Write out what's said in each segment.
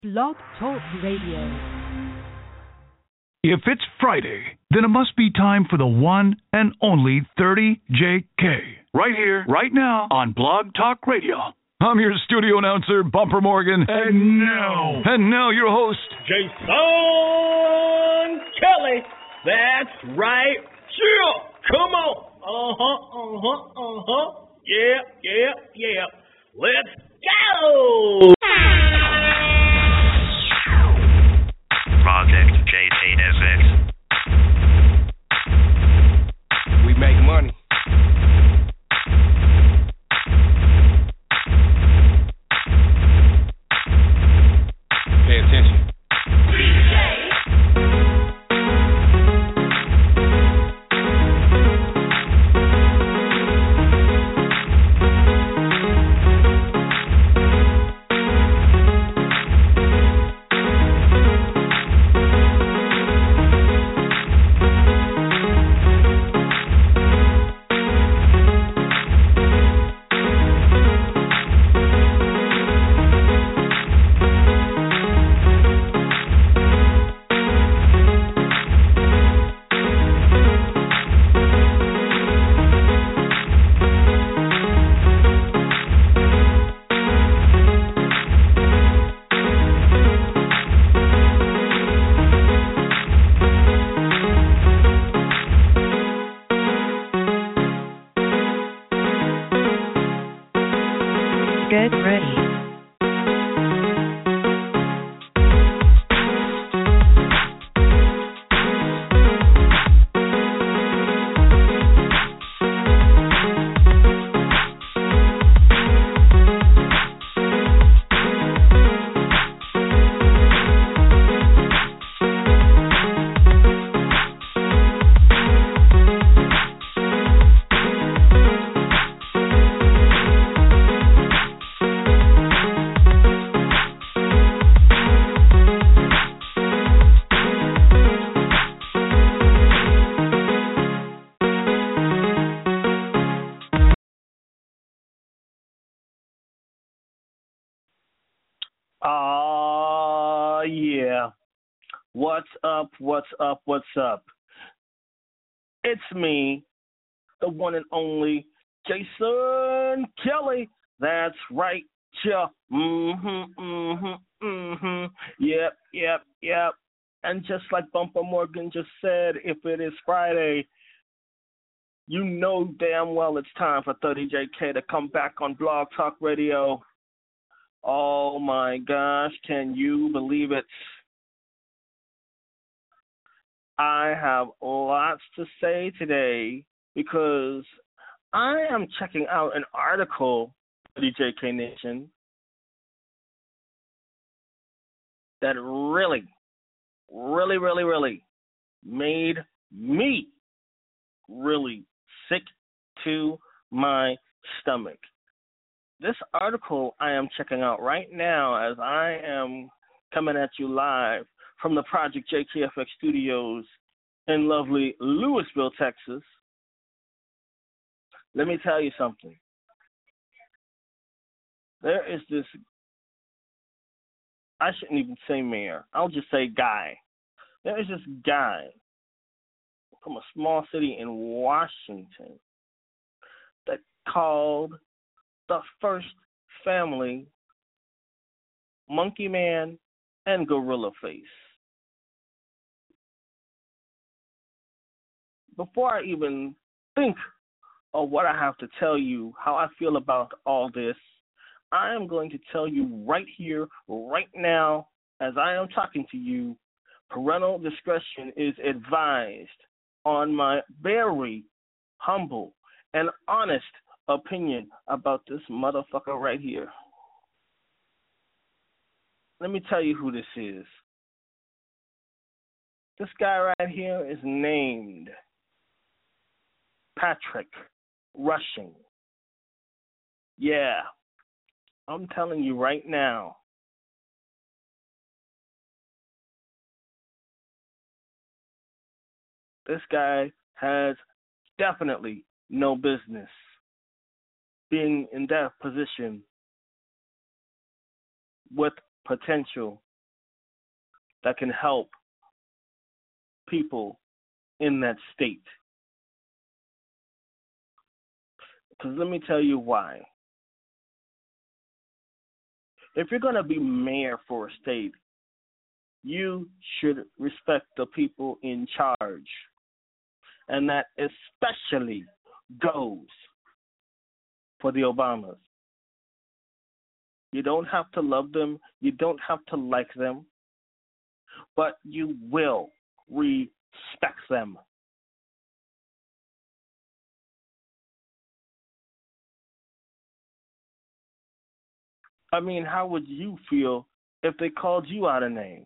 Blog Talk Radio. If it's Friday, then it must be time for the one and only 30JK. Right here, right now, on Blog Talk Radio. I'm your studio announcer, Bumper Morgan. And now your host, Jason Kelly. That's right. Chill. Come on. Yeah. Let's go. Project JTSX. We make money. Pay attention. Get ready. Yeah. What's up? It's me, the one and only Jason Kelly. That's right. Yeah. Yep. And just like Bumper Morgan just said, if it is Friday, you know damn well it's time for 30JK to come back on Blog Talk Radio. Oh my gosh, can you believe it? I have lots to say today because I am checking out an article, 30JK Nation, that really made me really sick to my stomach. This article I am checking out right now as I am coming at you live from the Project JKFX studios in lovely Lewisville, Texas. Let me tell you something. There is this, I shouldn't even say mayor, I'll just say guy. There is this guy from a small city in Washington that called the first family Monkey Man and Gorilla Face. Before I even think of what I have to tell you, how I feel about all this, I am going to tell you right here, right now, as I am talking to you, parental discretion is advised on my very humble and honest opinion about this motherfucker right here. Let me tell you who this is. This guy right here is named Patrick Rushing. Yeah, I'm telling you right now. This guy has definitely no business being in that position with potential that can help people in that state. Because let me tell you why. If you're going to be mayor for a state, you should respect the people in charge. And that especially goes for the Obamas. You don't have to love them. You don't have to like them. But you will respect them. I mean, how would you feel if they called you out a name?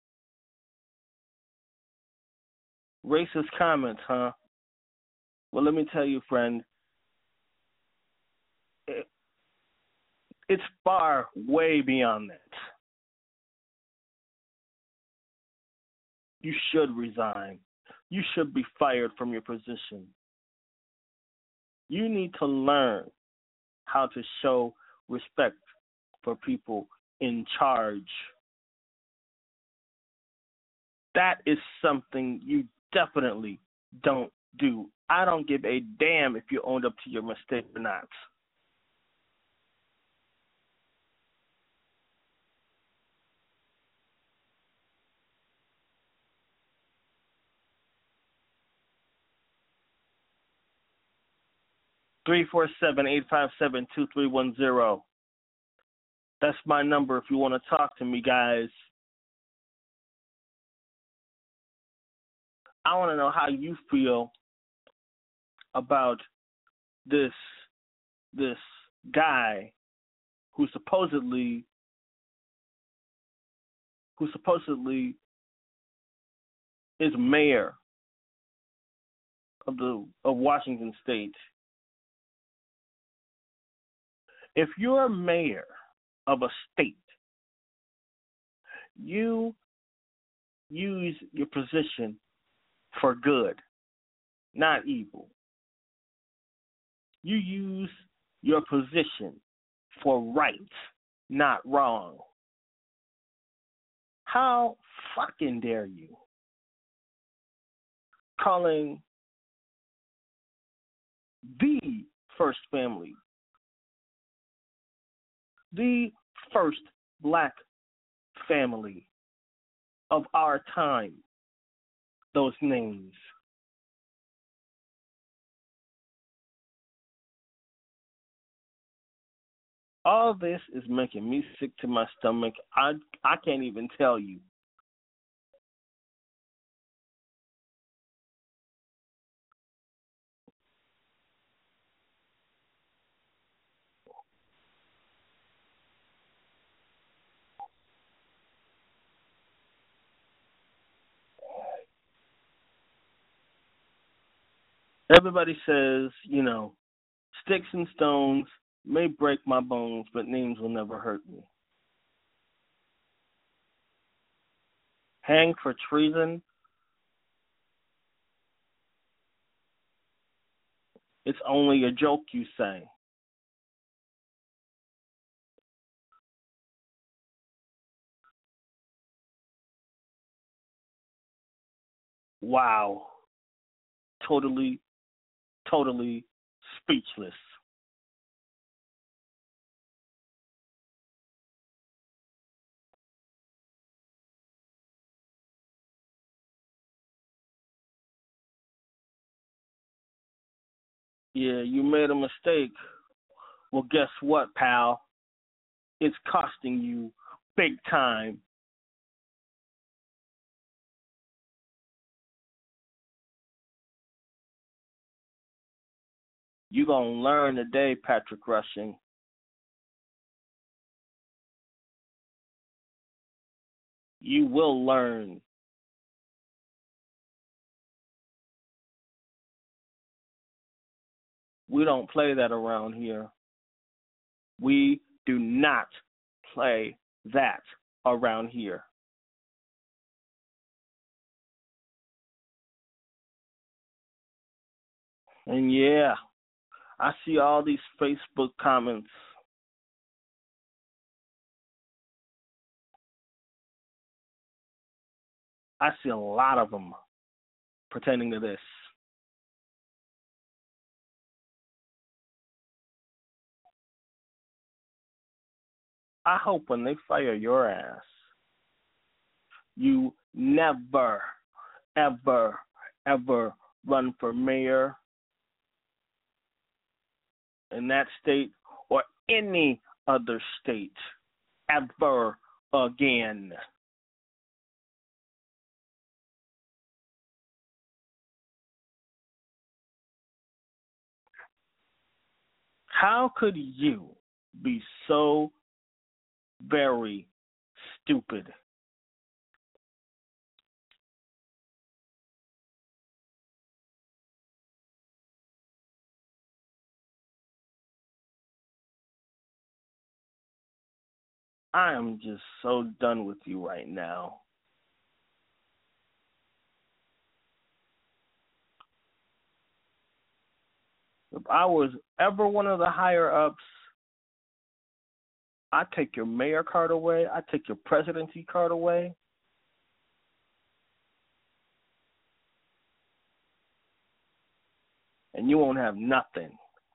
Racist comments, huh? Well, let me tell you, friend, it's far, way beyond that. You should resign. You should be fired from your position. You need to learn how to show respect for people in charge. That is something you definitely don't do. I don't give a damn if you owned up to your mistake or not. Three 857-2310. That's my number if you want to talk to me, guys. I want to know how you feel about this guy who supposedly is mayor of Washington State. If you're a mayor of a state, you use your position for good, not evil. You use your position for right, not wrong. How fucking dare you? Calling the first family, the first black family of our time, those names. All this is making me sick to my stomach. I can't even tell you. Everybody says, sticks and stones may break my bones, but names will never hurt me. Hang for treason? It's only a joke, you say. Wow. Totally speechless. Yeah, you made a mistake. Well, guess what, pal? It's costing you big time. You're going to learn today, Patrick Rushing. You will learn. We don't play that around here. We do not play that around here. And yeah, I see all these Facebook comments. I see a lot of them pertaining to this. I hope when they fire your ass, you never, ever, ever run for mayor in that state or any other state ever again. How could you be so very stupid? I am just so done with you right now. If I was ever one of the higher ups, I'd take your mayor card away. I'd take your presidency card away. And you won't have nothing.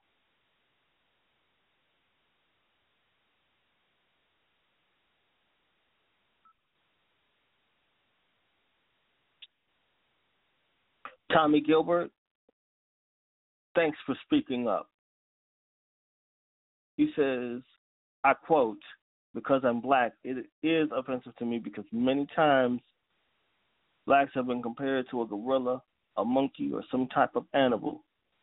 Tommy Gilbert, thanks for speaking up. He says, I quote, because I'm black, it is offensive to me because many times blacks have been compared to a gorilla, a monkey, or some type of animal.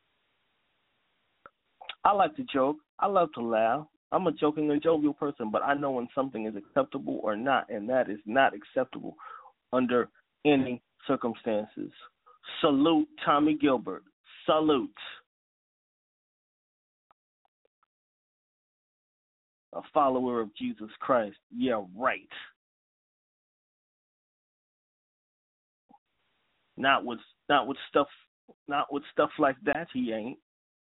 I like to joke. I love to laugh. I'm a joking and jovial person, but I know when something is acceptable or not, and that is not acceptable under any circumstances. Salute Tommy Gilbert. Salute. A follower of Jesus Christ. Yeah, right. Not with stuff like that, he ain't.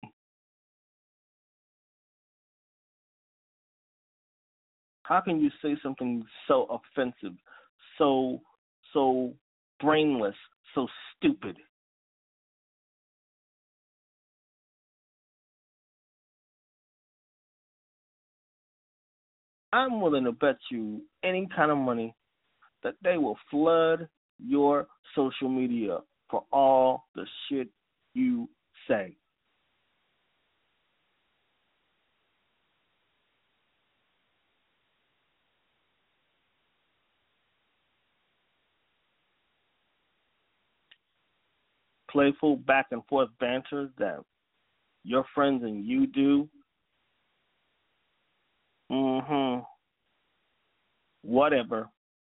How can you say something so offensive, so brainless, so stupid? I'm willing to bet you any kind of money that they will flood your social media for all the shit you say. Playful back and forth banter that your friends and you do. Whatever.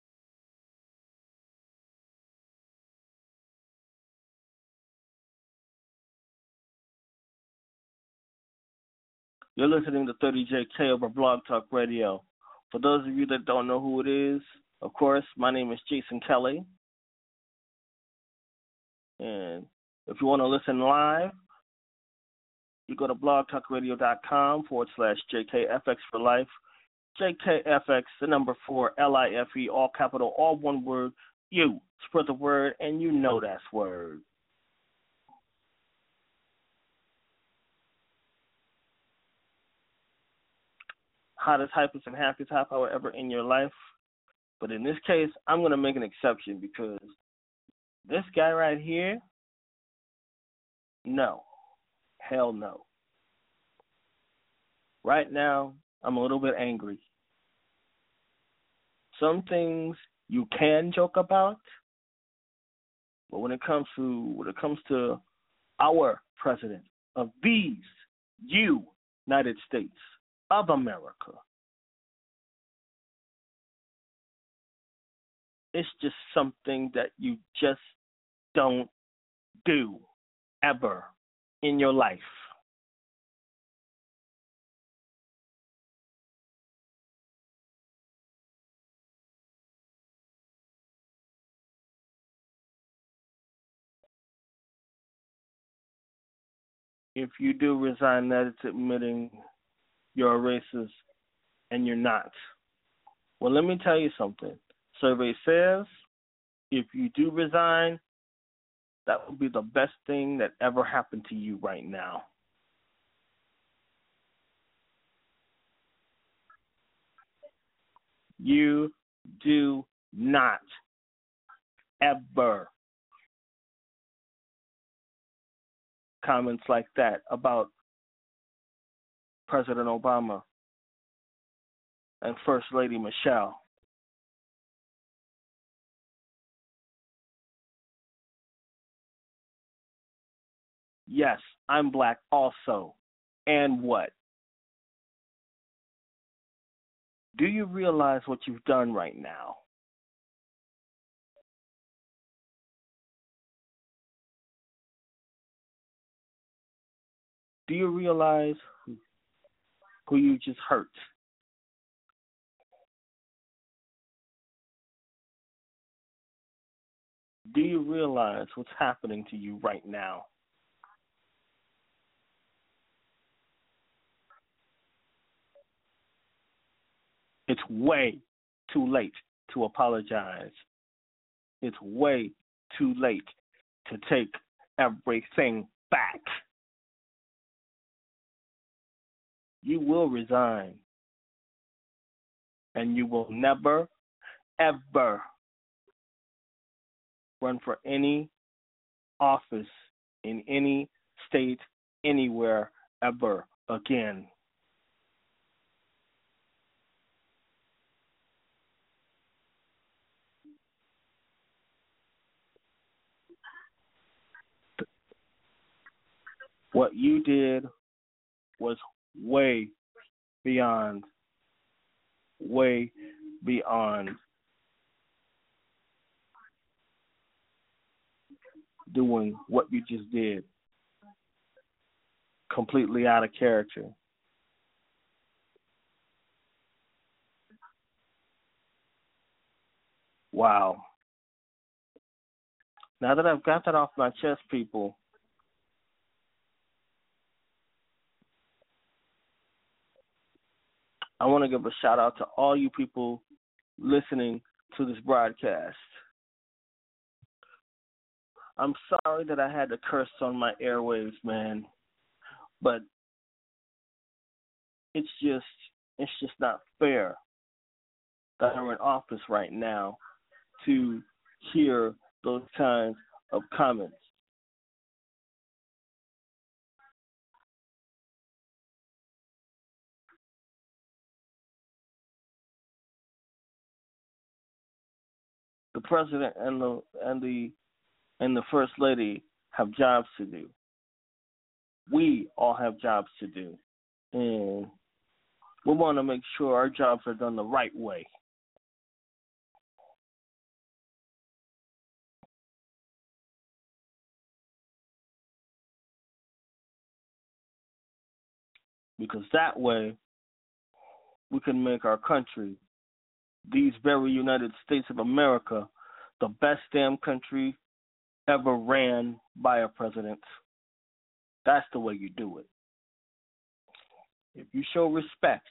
You're listening to 30JK over Blog Talk Radio. For those of you that don't know who it is, of course, my name is Jason Kelly. And if you want to listen live, you go to blogtalkradio.com/JKFX for life. JKFX, the number 4, LIFE, all capital, all one word. You spread the word, and you know that's word. Hottest, hypest, and happiest half hour ever in your life. But in this case, I'm going to make an exception because this guy right here, no. Hell no. Right now, I'm a little bit angry. Some things you can joke about, but when it comes to our president of these United States of America, it's just something that you just don't do ever in your life. If you do resign, that it's admitting you're a racist and you're not. Well, let me tell you something. Survey says If you do resign, that would be the best thing that ever happened to you right now. You do not ever comments like that about President Obama and First Lady Michelle. Yes, I'm black also. And what? Do you realize what you've done right now? Do you realize who you just hurt? Do you realize what's happening to you right now? It's way too late to apologize. It's way too late to take everything back. You will resign. And you will never, ever run for any office in any state, anywhere, ever again. What you did was way beyond doing what you just did. Completely out of character. Wow. Now that I've got that off my chest, people, I want to give a shout out to all you people listening to this broadcast. I'm sorry that I had to curse on my airwaves, man, but it's just not fair that I'm in office right now to hear those kinds of comments. The president and the first lady have jobs to do. We all have jobs to do, and we want to make sure our jobs are done the right way. Because that way, we can make our country, these very United States of America, the best damn country ever ran by a president. That's the way you do it. If you show respect,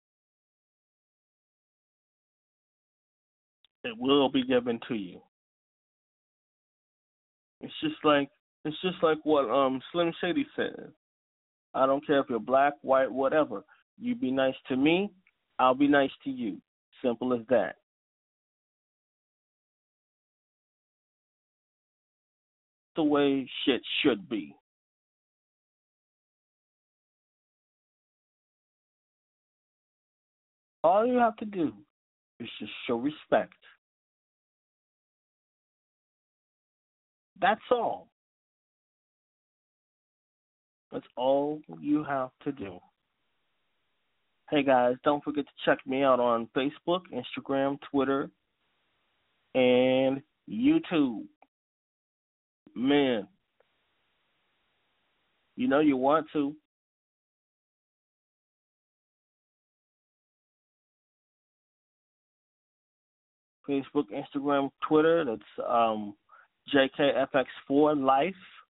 it will be given to you. It's just like what Slim Shady said. I don't care if you're black, white, whatever. You be nice to me, I'll be nice to you. Simple as that. The way shit should be. All you have to do is just show respect. That's all. That's all you have to do. Hey guys, don't forget to check me out on Facebook, Instagram, Twitter, and YouTube. Man, you know you want to. Facebook, Instagram, Twitter, that's JKFX4 Life.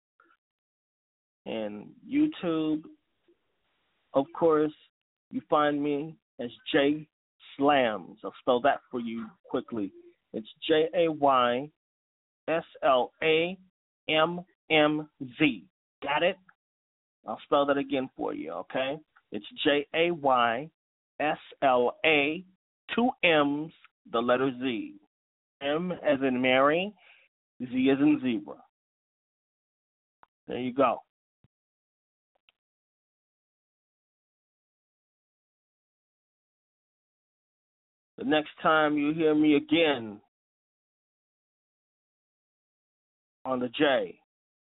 And YouTube, of course, you find me as Jay Slams. I'll spell that for you quickly. It's JaySlams. SLAMMZ. Got it? I'll spell that again for you, okay? It's JAYSLA, 2 M's, the letter Z. M as in Mary, Z as in zebra. There you go. The next time you hear me again on the J,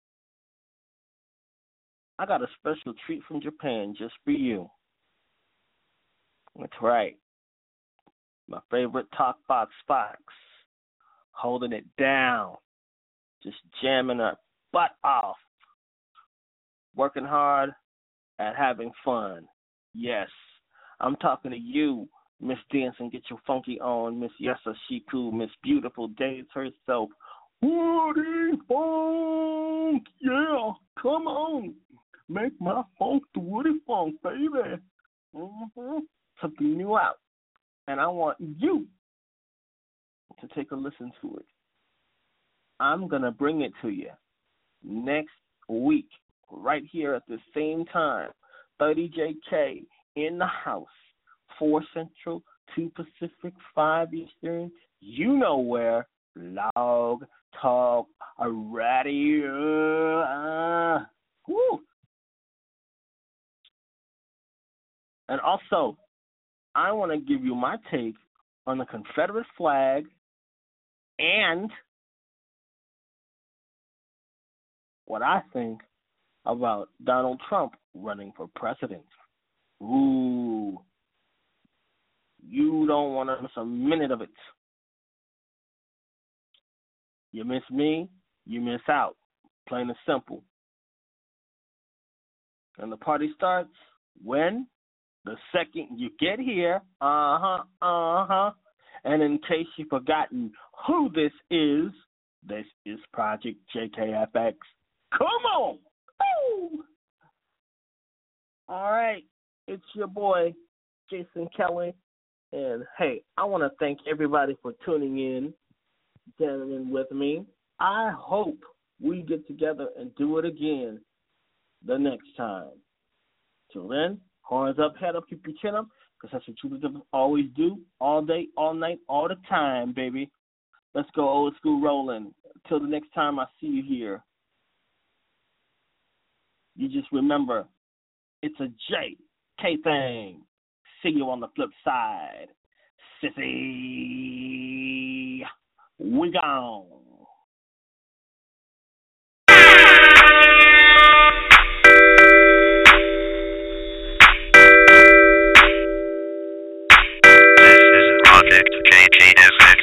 I got a special treat from Japan just for you. That's right. My favorite Talk Box Fox. Holding it down. Just jamming her butt off. Working hard at having fun. Yes. I'm talking to you, Miss Dance and Get Your Funky On, Miss Yessa Shiku, Miss Beautiful Days herself. Woody Funk! Yeah, come on. Make my funk the Woody Funk, baby. Something new out. And I want you to take a listen to it. I'm going to bring it to you next week, right here at the same time. 30JK in the house. 4 Central, 2 Pacific, 5 Eastern. You know where. Blog Talk Radio. Woo. And also, I want to give you my take on the Confederate flag and what I think about Donald Trump running for president. Ooh. You don't want to miss a minute of it. You miss me, you miss out. Plain and simple. And the party starts when? The second you get here. And in case you've forgotten who this is Project JKFX. Come on! Woo! All right, it's your boy, Jason Kelly. And, hey, I want to thank everybody for tuning in, jamming with me. I hope we get together and do it again the next time. Till then, horns up, head up, keep your chin up, because that's what you always do, all day, all night, all the time, baby. Let's go old school rolling. Till the next time I see you here, you just remember, it's a JK thing. See you on the flip side. Sissy, we gone. This is Project JKFX.